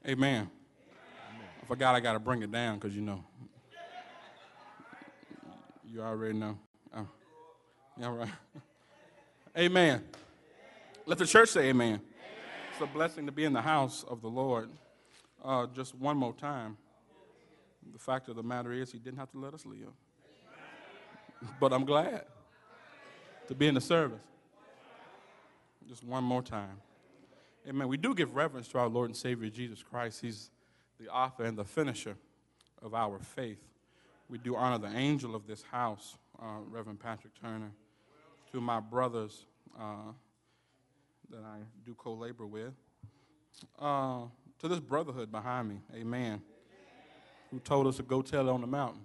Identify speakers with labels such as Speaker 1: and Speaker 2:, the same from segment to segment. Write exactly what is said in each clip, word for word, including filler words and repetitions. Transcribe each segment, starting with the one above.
Speaker 1: Amen. I forgot I got to bring it down because, you know, you already know. Um, all right. Amen. Let the church say amen. Amen. It's a blessing to be in the house of the Lord. Uh, just one more time. The fact of the matter is he didn't have to let us live. But I'm glad to be in the service. Just one more time. Amen. We do give reverence to our Lord and Savior Jesus Christ. He's the author and the finisher of our faith. We do honor the angel of this house, uh, Reverend Patrick Turner, to my brothers uh, that I do co-labor with, uh, to this brotherhood behind me, amen, who told us to go tell it on the mountain.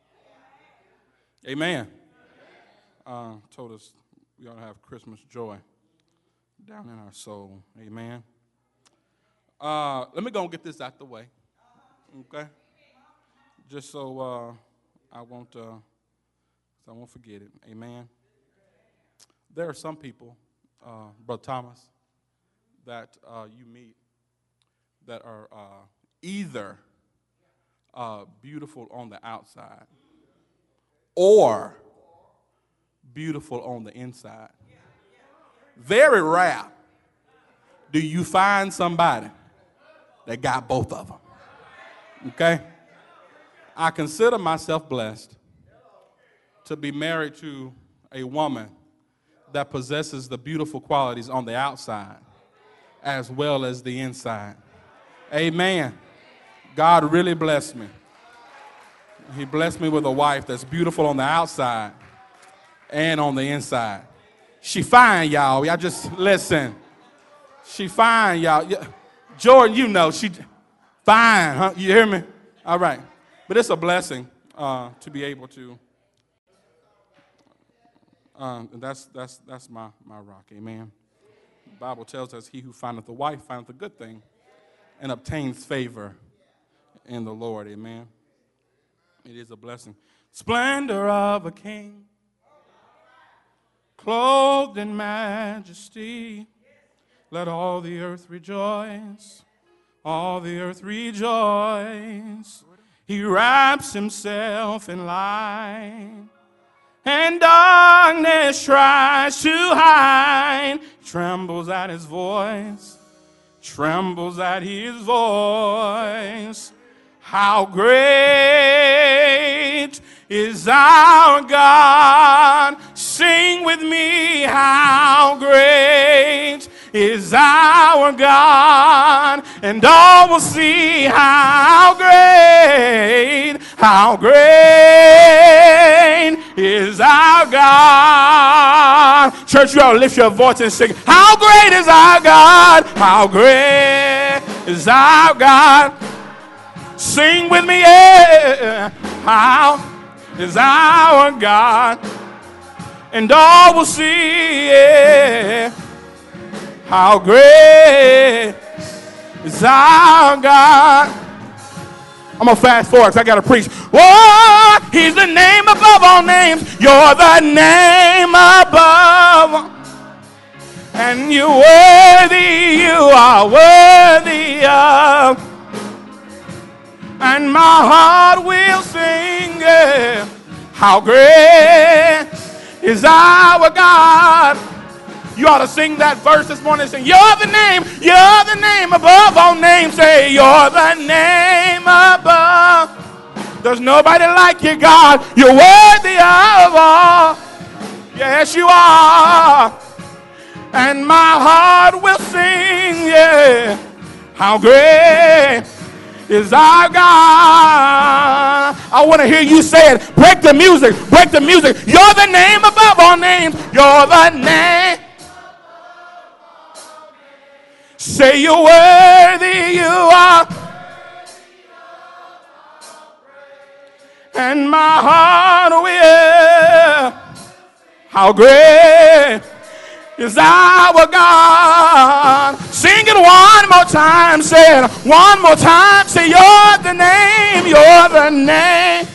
Speaker 1: Amen. Uh, told us we ought to have Christmas joy down in our soul. Amen. Uh, let me go and get this out the way. Okay? Just so uh, I won't uh, so I won't forget it. Amen. There are some people, uh, Brother Thomas, that uh, you meet that are uh, either uh, beautiful on the outside or beautiful on the inside. Very rare do you find somebody that got both of them. Okay? I consider myself blessed to be married to a woman that possesses the beautiful qualities on the outside as well as the inside. Amen. God really blessed me. He blessed me with a wife that's beautiful on the outside and on the inside. She fine, y'all. Y'all just listen. She fine, y'all. Jordan, you know, she fine, huh? You hear me? All right. But it's a blessing uh, to be able to. Um, and that's that's that's my, my rock. Amen. The Bible tells us he who findeth a wife findeth a good thing and obtains favor in the Lord. Amen. It is a blessing. Splendor of a king, clothed in majesty. Let all the earth rejoice, all the earth rejoice. He wraps himself in light, and darkness tries to hide. Trembles at his voice, trembles at his voice. How great is our God? Sing with me, how great is our God, and all will see how great, how great is our God. Church, you ought to lift your voice and sing, how great is our God, how great is our God. Sing with me, yeah. How is our God, and all will see, yeah. How great is our God. I'm going to fast forward because I got to preach. Whoa, he's the name above all names. You're the name above. And you're worthy, you are worthy of. And my heart will sing, yeah. How great is our God. You ought to sing that verse this morning. Sing, you're the name, you're the name above all names. Say, you're the name above. There's nobody like you, God. You're worthy of all. Yes, you are. And my heart will sing, yeah. How great is our God. I want to hear you say it. Break the music, break the music. You're the name above all names. You're the name. Say you're worthy, you are. And my heart will. How great is our God. Sing it one more time. Say it one more time. Say you're the name. You're the name.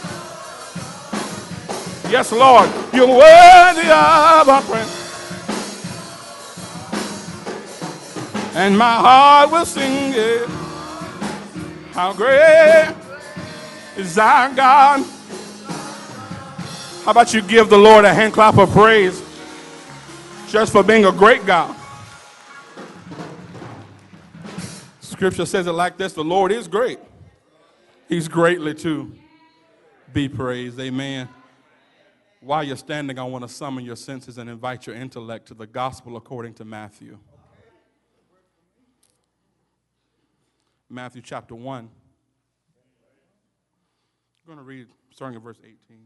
Speaker 1: Yes, Lord. You're worthy of our praise. And my heart will sing it. How great is our God? How about you give the Lord a hand clap of praise just for being a great God? Scripture says it like this: the Lord is great. He's greatly to be praised. Amen. While you're standing, I want to summon your senses and invite your intellect to the gospel according to Matthew. Matthew chapter one. I'm going to read starting at verse eighteen.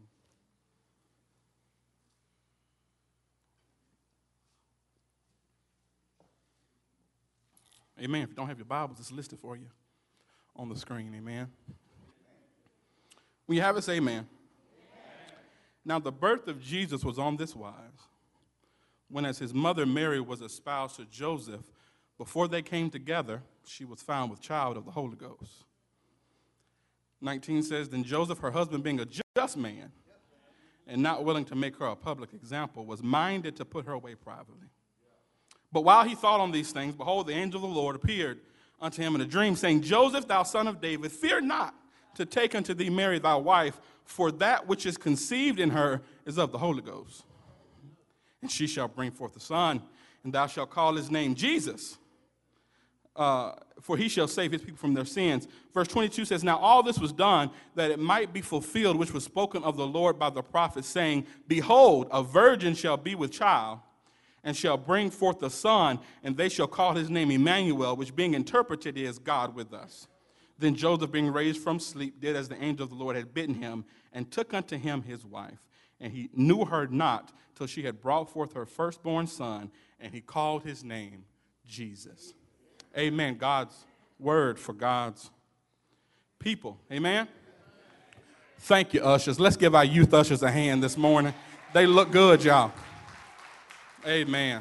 Speaker 1: Amen. If you don't have your Bibles, it's listed for you on the screen. Amen. When you have it, say amen. Amen. Now, the birth of Jesus was on this wise. When as his mother Mary was espoused to Joseph, before they came together, she was found with child of the Holy Ghost. nineteen says, then Joseph, her husband, being a just man and not willing to make her a public example, was minded to put her away privately. But while he thought on these things, behold, the angel of the Lord appeared unto him in a dream, saying, Joseph, thou son of David, fear not to take unto thee Mary thy wife, for that which is conceived in her is of the Holy Ghost. And she shall bring forth a son, and thou shalt call his name Jesus, uh, for he shall save his people from their sins. Verse twenty-two says, now all this was done that it might be fulfilled, which was spoken of the Lord by the prophet, saying, behold, a virgin shall be with child, and shall bring forth a son, and they shall call his name Emmanuel, which being interpreted is God with us. Then Joseph, being raised from sleep, did as the angel of the Lord had bidden him, and took unto him his wife. And he knew her not till she had brought forth her firstborn son, and he called his name Jesus. Amen. God's word for God's people. Amen. Thank you, ushers. Let's give our youth ushers a hand this morning. They look good, y'all. Amen.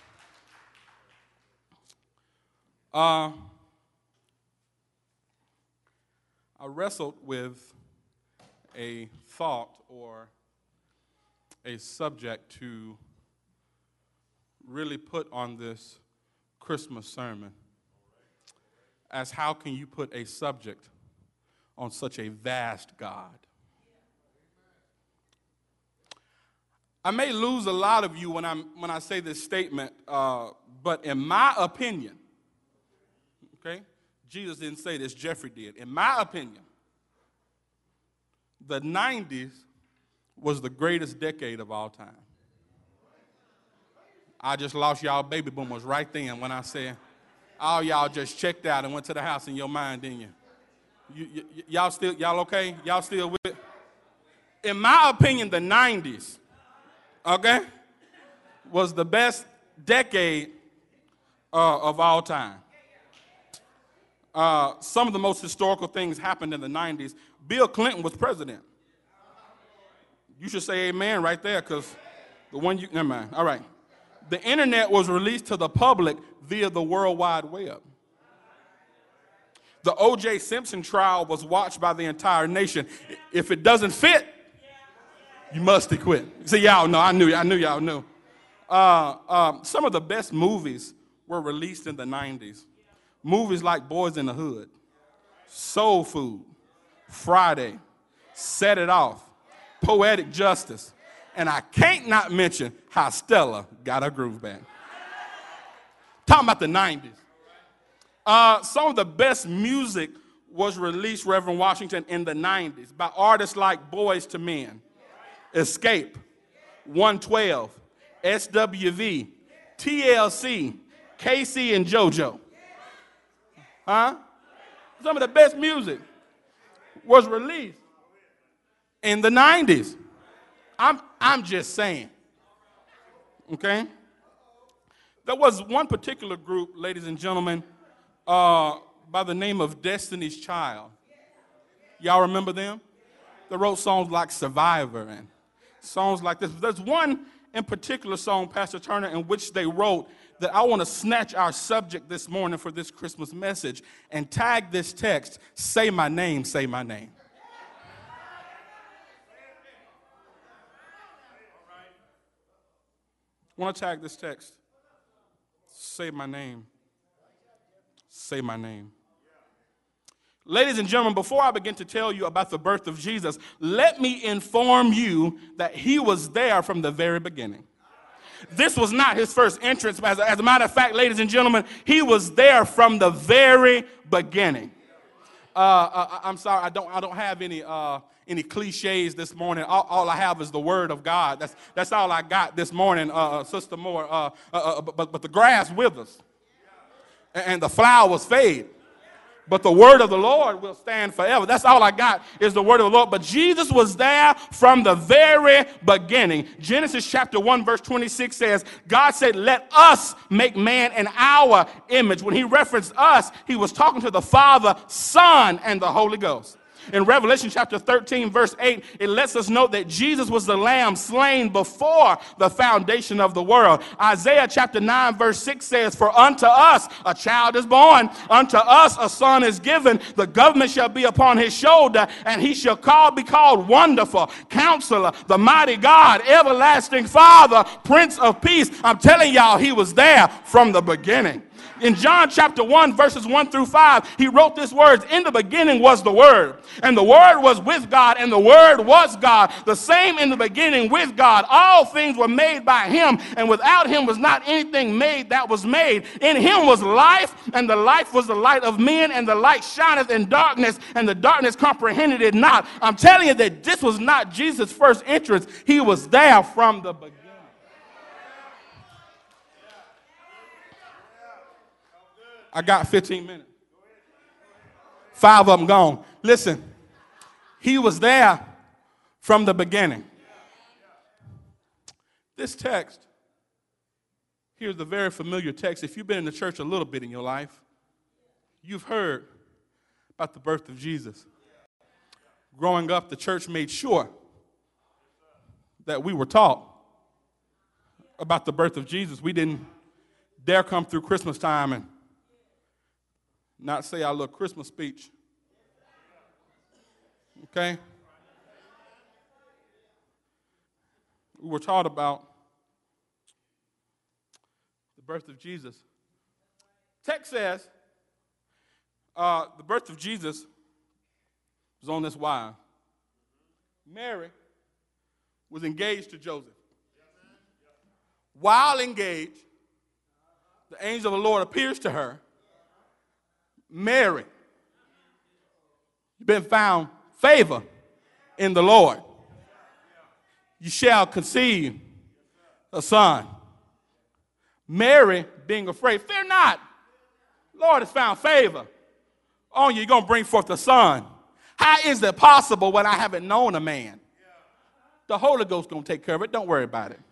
Speaker 1: Uh, I wrestled with a thought or a subject to really put on this Christmas sermon as how can you put a subject on such a vast God? I may lose a lot of you when, I'm, when I say this statement, uh, but in my opinion, okay, Jesus didn't say this, Jeffrey did. In my opinion, the nineties was the greatest decade of all time. I just lost y'all baby boomers right then when I said, all y'all just checked out and went to the house in your mind, didn't you? you, you y'all still, y'all okay? Y'all still with it? In my opinion, the nineties, okay, was the best decade uh, of all time. Uh, some of the most historical things happened in the nineties. Bill Clinton was president. You should say amen right there, because the one you, never mind. All right. The internet was released to the public via the World Wide Web. The O J Simpson trial was watched by the entire nation. If it doesn't fit, you must quit. See, y'all know, I knew, I knew y'all knew. Uh, um, some of the best movies were released in the nineties. Movies like Boys in the Hood, Soul Food, Friday, Set It Off, Poetic Justice, and I can't not mention how Stella got her groove back. Talking about the nineties. Uh, some of the best music was released, Reverend Washington, in the nineties by artists like Boyz two Men, Escape, one twelve, S W V, T L C, K C and JoJo. Huh? Some of the best music was released in the nineties. I'm, I'm just saying. Okay? There was one particular group, ladies and gentlemen, uh, by the name of Destiny's Child. Y'all remember them? They wrote songs like Survivor and songs like this. There's one in particular song, Pastor Turner, in which they wrote that I want to snatch our subject this morning for this Christmas message and tag this text, say my name, say my name. I want to tag this text, say my name, say my name. Ladies and gentlemen, before I begin to tell you about the birth of Jesus, let me inform you that he was there from the very beginning. This was not his first entrance. As a, as a matter of fact, ladies and gentlemen, he was there from the very beginning. Uh, uh, I'm sorry, I don't, I don't have any, uh, any cliches this morning. All, all I have is the word of God. That's, that's all I got this morning, uh, Sister Moore. Uh, uh, uh, but, but the grass withers and, and the flowers fade. But the word of the Lord will stand forever. That's all I got is the word of the Lord. But Jesus was there from the very beginning. Genesis chapter one, verse twenty-six says, God said, let us make man in our image. When he referenced us, he was talking to the Father, Son, and the Holy Ghost. In Revelation chapter thirteen, verse eight, it lets us know that Jesus was the lamb slain before the foundation of the world. Isaiah chapter nine, verse six says, for unto us a child is born, unto us a son is given, the government shall be upon his shoulder, and he shall call, be called Wonderful, Counselor, the Mighty God, Everlasting Father, Prince of Peace. I'm telling y'all, he was there from the beginning. In John chapter one, verses one through five, he wrote these words, in the beginning was the Word, and the Word was with God, and the Word was God. The same in the beginning with God. All things were made by him, and without him was not anything made that was made. In him was life, and the life was the light of men, and the light shineth in darkness, and the darkness comprehended it not. I'm telling you that this was not Jesus' first entrance. He was there from the beginning. I got fifteen minutes. Five of them gone. Listen, he was there from the beginning. This text, here's the very familiar text. If you've been in the church a little bit in your life, you've heard about the birth of Jesus. Growing up, the church made sure that we were taught about the birth of Jesus. We didn't dare come through Christmas time and not say our little Christmas speech. Okay? We were taught about the birth of Jesus. Text says uh, the birth of Jesus was on this wise. Mary was engaged to Joseph. While engaged, the angel of the Lord appears to her. Mary, you've been found favor in the Lord. You shall conceive a son. Mary, being afraid, fear not. Lord has found favor on you. You're going to bring forth a son. How is it possible when I haven't known a man? The Holy Ghost is going to take care of it. Don't worry about it.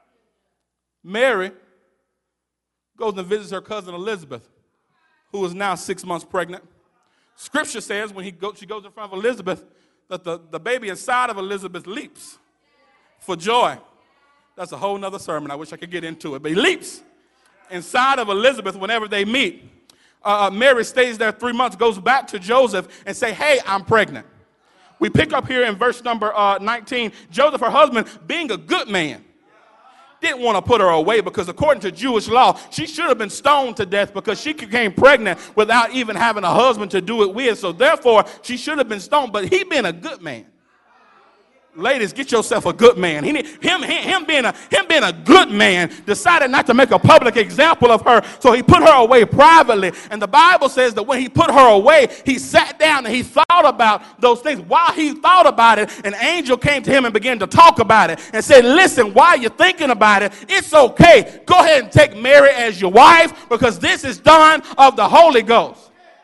Speaker 1: Mary goes and visits her cousin Elizabeth, who is now six months pregnant. Scripture says when he go, she goes in front of Elizabeth that the, the baby inside of Elizabeth leaps for joy. That's a whole nother sermon. I wish I could get into it. But he leaps inside of Elizabeth whenever they meet. Uh, Mary stays there three months, goes back to Joseph and say, hey, I'm pregnant. We pick up here in verse number uh, nineteen. Joseph, her husband, being a good man, didn't want to put her away because according to Jewish law, she should have been stoned to death because she became pregnant without even having a husband to do it with. So therefore, she should have been stoned. But he being a good man. Ladies, get yourself a good man. He, him, him, him, being a, him being a good man decided not to make a public example of her, so he put her away privately. And the Bible says that when he put her away, he sat down and he thought about those things. While he thought about it, an angel came to him and began to talk about it and said, listen, while you're thinking about it, it's okay. Go ahead and take Mary as your wife because this is done of the Holy Ghost.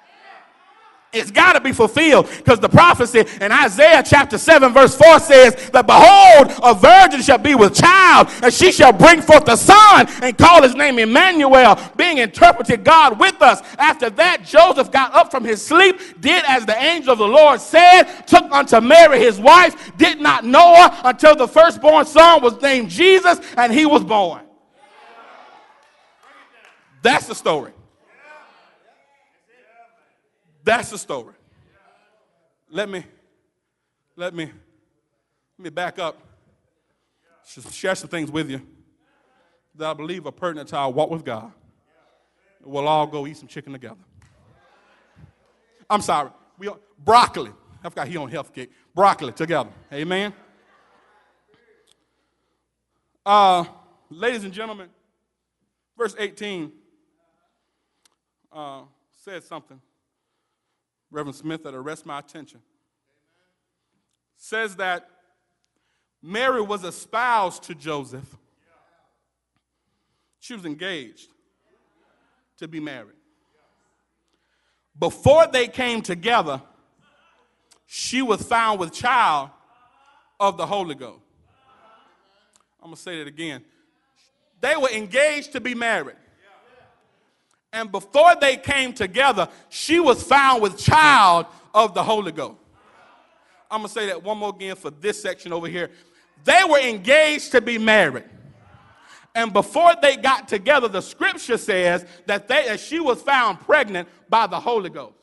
Speaker 1: It's got to be fulfilled because the prophecy in Isaiah chapter seven verse four says that behold, a virgin shall be with child and she shall bring forth a son and call his name Emmanuel, being interpreted God with us. After that, Joseph got up from his sleep, did as the angel of the Lord said, took unto Mary his wife, did not know her until the firstborn son was named Jesus and he was born. That's the story. That's the story. Let me, let me, let me back up, share some things with you that I believe are pertinent to our walk with God. We'll all go eat some chicken together. I'm sorry. We We on, broccoli. I forgot he on health kick. Broccoli together. Amen. Uh, ladies and gentlemen, verse eighteen uh, says something, Reverend Smith, that arrests my attention. Says that Mary was espoused to Joseph. She was engaged to be married. Before they came together, she was found with child of the Holy Ghost. I'm going to say that again. They were engaged to be married. And before they came together, she was found with child of the Holy Ghost. I'm going to say that one more again for this section over here. They were engaged to be married. And before they got together, the scripture says that, they, that she was found pregnant by the Holy Ghost.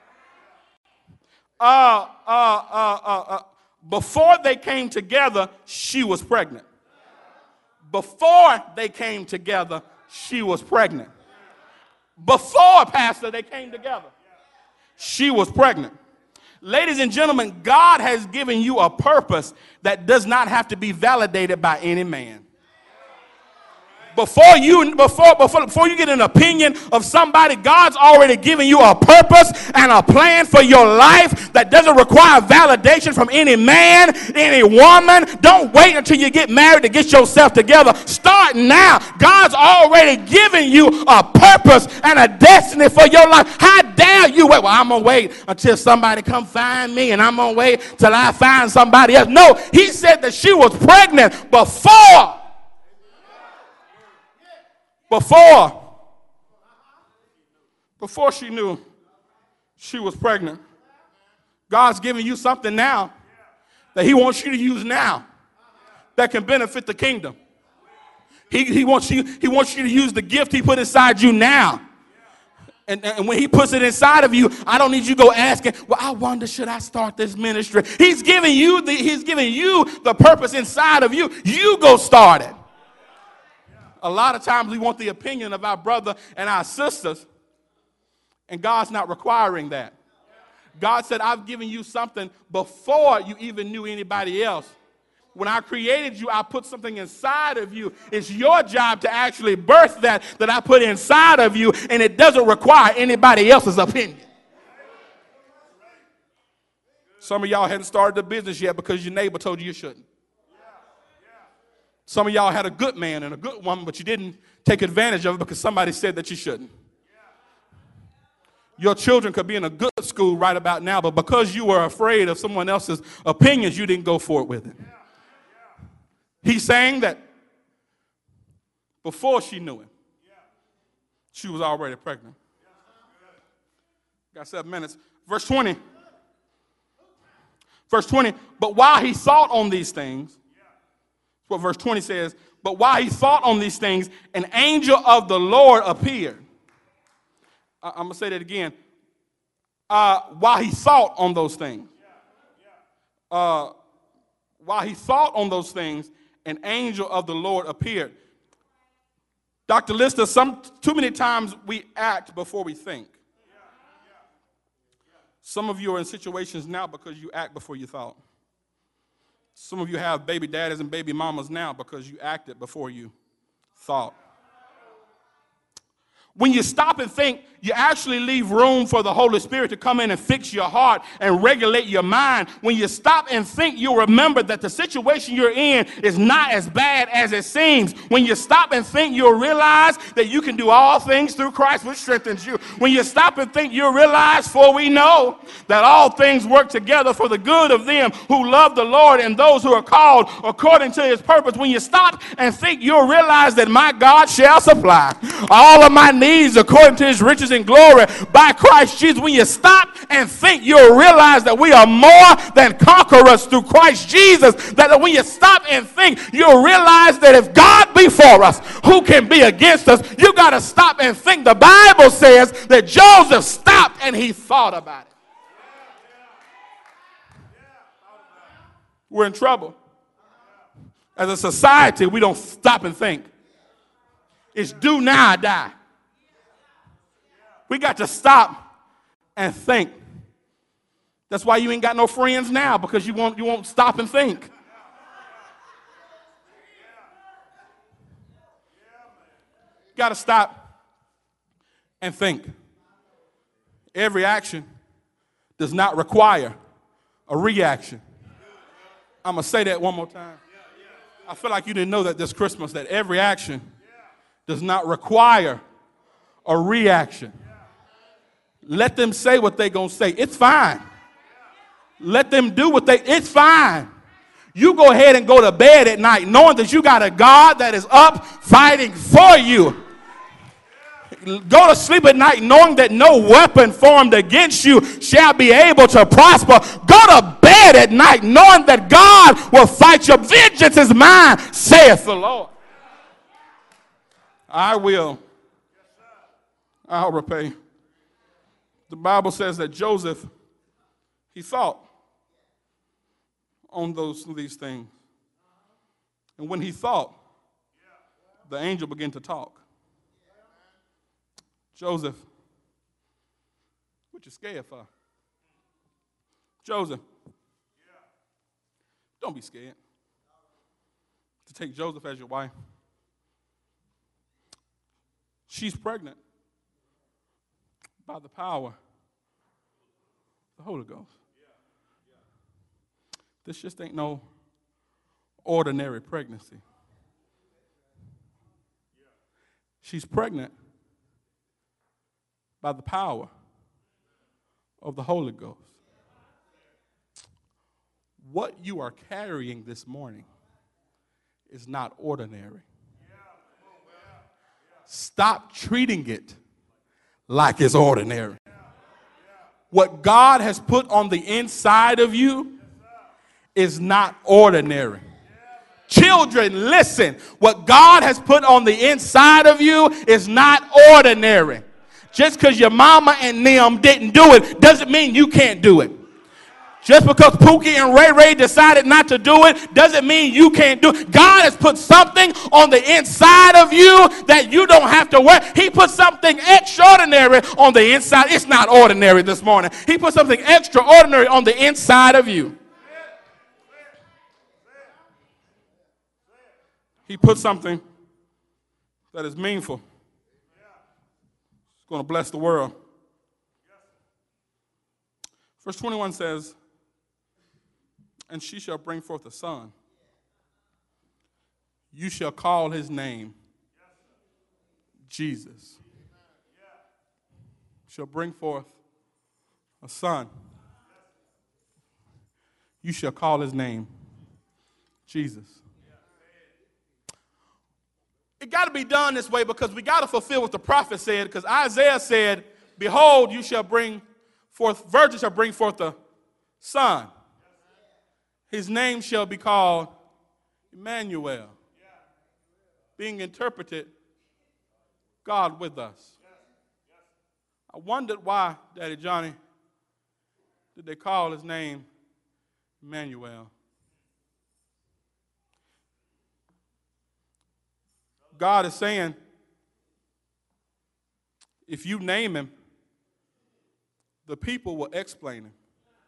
Speaker 1: Uh, uh, uh, uh, uh, before they came together, she was pregnant. Before they came together, she was pregnant. Before, Pastor, they came together, she was pregnant. Ladies and gentlemen, God has given you a purpose that does not have to be validated by any man. Before you, before, before, before you get an opinion of somebody, God's already given you a purpose and a plan for your life that doesn't require validation from any man, any woman. Don't wait until you get married to get yourself together. Start now. God's already given you a purpose and a destiny for your life. How dare you wait? Well, I'm going to wait until somebody come find me, and I'm going to wait till I find somebody else. No, he said that she was pregnant before. Before, before she knew she was pregnant. God's giving you something now that he wants you to use now that can benefit the kingdom. He, he, wants you, he wants you to use the gift he put inside you now. And, and when he puts it inside of you, I don't need you to go asking, well, I wonder, should I start this ministry? He's giving you the, he's giving you the purpose inside of you. You go start it. A lot of times we want the opinion of our brother and our sisters, and God's not requiring that. God said, I've given you something before you even knew anybody else. When I created you, I put something inside of you. It's your job to actually birth that that I put inside of you, and it doesn't require anybody else's opinion. Some of y'all hadn't started a business yet because your neighbor told you you shouldn't. Some of y'all had a good man and a good woman, but you didn't take advantage of it because somebody said that you shouldn't. Your children could be in a good school right about now, but because you were afraid of someone else's opinions, you didn't go for it with it. He's saying that before she knew him, she was already pregnant. Got seven minutes. Verse twenty. Verse twenty, but while he thought on these things, what verse twenty says, but while he thought on these things, an angel of the Lord appeared. I'm going to say that again. Uh, while he thought on those things, uh, while he thought on those things, an angel of the Lord appeared. Doctor Lister, some too many times we act before we think. Some of you are in situations now because you act before you thought. Some of you have baby daddies and baby mamas now because you acted before you thought. When you stop and think, you actually leave room for the Holy Spirit to come in and fix your heart and regulate your mind. When you stop and think, you'll remember that the situation you're in is not as bad as it seems. When you stop and think, you'll realize that you can do all things through Christ, which strengthens you. When you stop and think, you'll realize, for we know that all things work together for the good of them who love the Lord and those who are called according to his purpose. When you stop and think, you'll realize that my God shall supply all of my needs according to his riches and glory by Christ Jesus. When you stop and think, you'll realize that we are more than conquerors through Christ Jesus. That when you stop and think, you'll realize that if God be for us, who can be against us? You got to stop and think. The Bible says that Joseph stopped and he thought about it. We're in trouble. As a society, we don't stop and think. It's do now or die. We got to stop and think. That's why you ain't got no friends now, because you won't, you won't stop and think. Got to stop and think. Every action does not require a reaction. I'm going to say that one more time. I feel like you didn't know that this Christmas, that every action does not require a reaction. Let them say what they're going to say. It's fine. Let them do what they, it's fine. You go ahead and go to bed at night knowing that you got a God that is up fighting for you. Go to sleep at night knowing that no weapon formed against you shall be able to prosper. Go to bed at night knowing that God will fight your vengeance is mine, saith the Lord. I will. I'll repay. The Bible says that Joseph, he thought on those these things. And when he thought, the angel began to talk. Joseph, what you scared for? Joseph, don't be scared to take Joseph as your wife. She's pregnant by the power of the Holy Ghost. This just ain't no ordinary pregnancy. She's pregnant by the power of the Holy Ghost. What you are carrying this morning is not ordinary. Stop treating it like it's ordinary. What God has put on the inside of you is not ordinary. Children, listen. What God has put on the inside of you is not ordinary. Just because your mama and them didn't do it doesn't mean you can't do it. Just because Pookie and Ray Ray decided not to do it doesn't mean you can't do it. God has put something on the inside of you that you don't have to work. He put something extraordinary on the inside. It's not ordinary this morning. He put something extraordinary on the inside of you. He put something that is meaningful. It's going to bless the world. Verse twenty-one says, and she shall bring forth a son. You shall call his name Jesus. Shall bring forth a son. You shall call his name Jesus. It got to be done this way because we got to fulfill what the prophet said, because Isaiah said, behold, you shall bring forth, virgin shall bring forth a son. His name shall be called Emmanuel, being interpreted, God with us. I wondered why, Daddy Johnny, did they call his name Emmanuel? God is saying, if you name him, the people will explain him.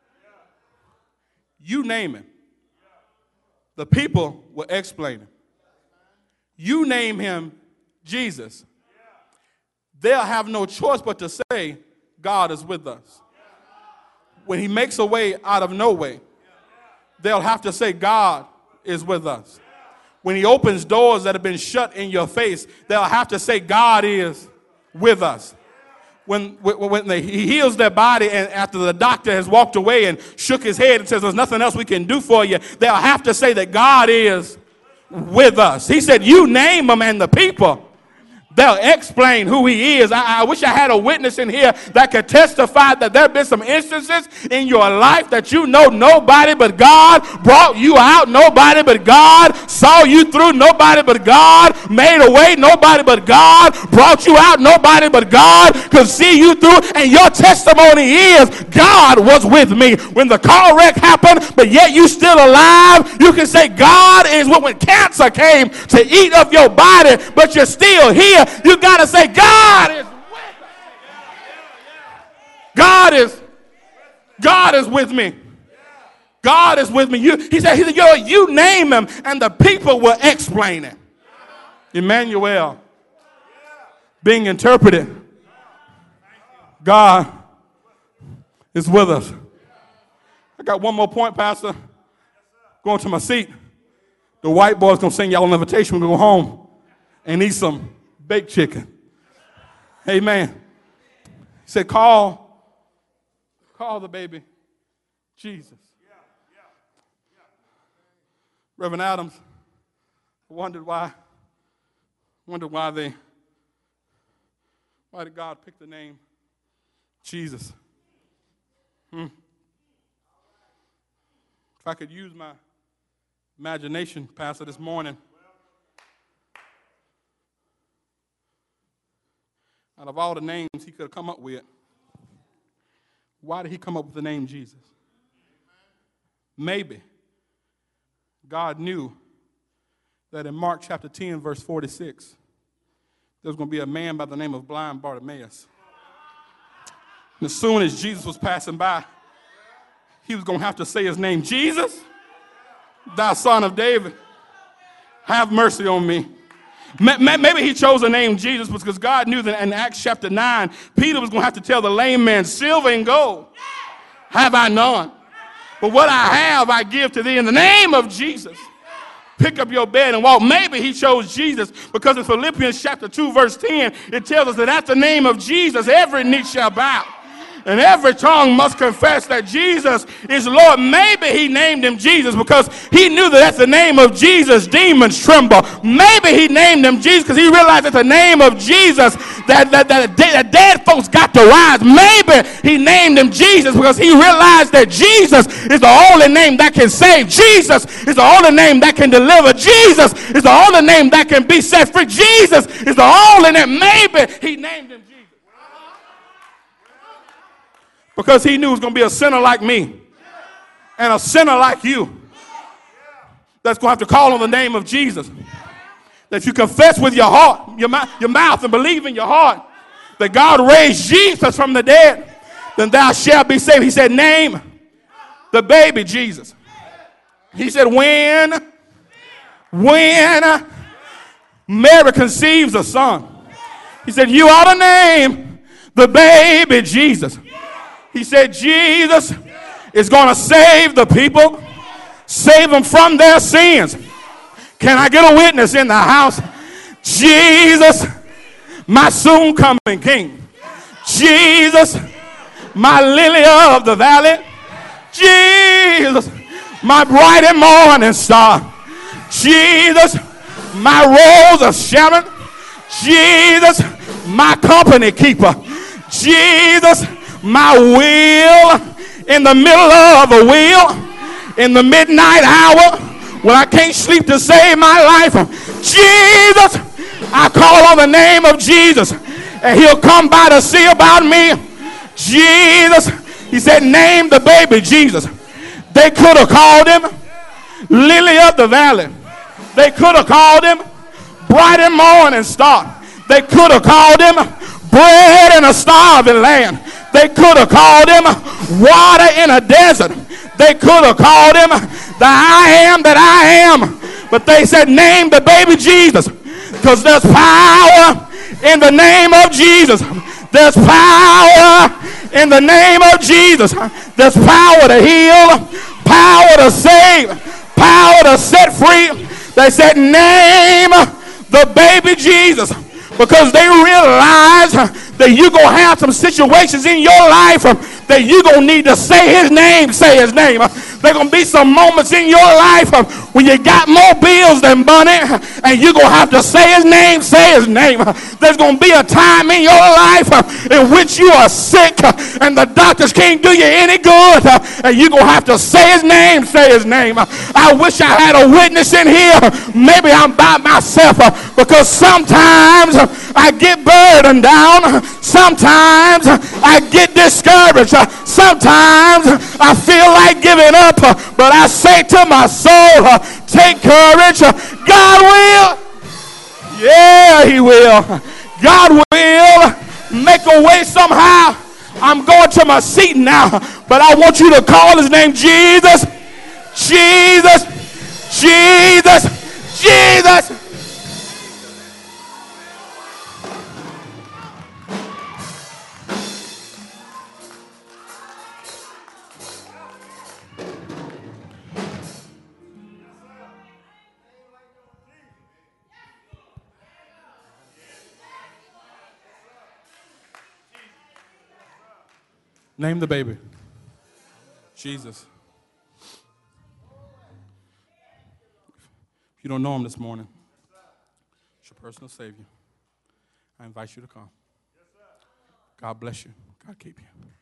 Speaker 1: You name him, the people will explain him. You name him Jesus, they'll have no choice but to say, God is with us. When he makes a way out of no way, they'll have to say, God is with us. When he opens doors that have been shut in your face, they'll have to say, God is with us. When, when they, he heals their body and after the doctor has walked away and shook his head and says, there's nothing else we can do for you, they'll have to say that God is with us. He said, you name him and the people, they'll explain who he is. I, I wish I had a witness in here that could testify that there have been some instances in your life that you know nobody but God brought you out. Nobody but God saw you through. Nobody but God made a way. Nobody but God brought you out. Nobody but God could see you through. And your testimony is, God was with me when the car wreck happened, but yet you still alive. You can say God is with when cancer came to eat of your body, but you're still here. You got to say, God is with us. God is God is with me. God is with me. You, he said, he said, yo, you name him, and the people will explain it. Emmanuel, being interpreted. God is with us. I got one more point, Pastor. Going to my seat. The white boy's going to sing y'all an invitation. We're going to go home and eat some baked chicken. Amen. He said, call, call the baby Jesus. Reverend Adams wondered why, wondered why they, why did God pick the name Jesus? Hmm. If I could use my imagination, Pastor, this morning, out of all the names he could have come up with, why did he come up with the name Jesus? Maybe God knew that in Mark chapter ten, verse forty-six, there was going to be a man by the name of blind Bartimaeus. And as soon as Jesus was passing by, he was going to have to say his name, Jesus, thou son of David, have mercy on me. Maybe he chose the name Jesus because God knew that in Acts chapter nine, Peter was going to have to tell the lame man, silver and gold have I none. But what I have, I give to thee in the name of Jesus. Pick up your bed and walk. Maybe he chose Jesus because in Philippians chapter two, verse ten, it tells us that at the name of Jesus, every knee shall bow. And every tongue must confess that Jesus is Lord. Maybe he named him Jesus because he knew that at the name of Jesus, demons tremble. Maybe he named him Jesus because he realized at the name of Jesus that, that, that, that dead folks got to rise. Maybe he named him Jesus because he realized that Jesus is the only name that can save. Jesus is the only name that can deliver. Jesus is the only name that can be set free. Jesus is the only name. Maybe he named him Jesus because he knew it was going to be a sinner like me and a sinner like you that's going to have to call on the name of Jesus. That you confess with your heart, your, your mouth, and believe in your heart that God raised Jesus from the dead, then thou shalt be saved. He said, name the baby Jesus. He said, when, when Mary conceives a son, he said, you ought to name the baby Jesus. He said, Jesus is going to save the people, save them from their sins. Can I get a witness in the house? Jesus, my soon coming King. Jesus, my lily of the valley. Jesus, my bright and morning star. Jesus, my rose of Sharon. Jesus, my company keeper. Jesus, my wheel in the middle of a wheel, in the midnight hour when I can't sleep to save my life. Jesus, I call on the name of Jesus and he'll come by to see about me. Jesus, he said, name the baby Jesus. They could have called him Lily of the Valley. They could have called him Bright and Morning Star. They could have called him Bread in a Starving Land. They could have called him Water in a Desert. They could have called him the I am that I am. But they said, name the baby Jesus. Because there's power in the name of Jesus. There's power in the name of Jesus. There's power to heal, power to save, power to set free. They said, name the baby Jesus. Because they realize that you're going to have some situations in your life that you're going to need to say his name, say his name. There's going to be some moments in your life when you got more bills than money and you're going to have to say his name, say his name. There's going to be a time in your life in which you are sick and the doctors can't do you any good and you're going to have to say his name, say his name. I wish I had a witness in here. Maybe I'm by myself because sometimes I get burdened down. Sometimes I get discouraged. Sometimes I feel like giving up, but I say to my soul, take courage. God will. Yeah, he will. God will make a way somehow. I'm going to my seat now, but I want you to call his name Jesus, Jesus, Jesus, Jesus. Name the baby. Jesus. If you don't know him this morning, it's your personal Savior. I invite you to come. God bless you. God keep you.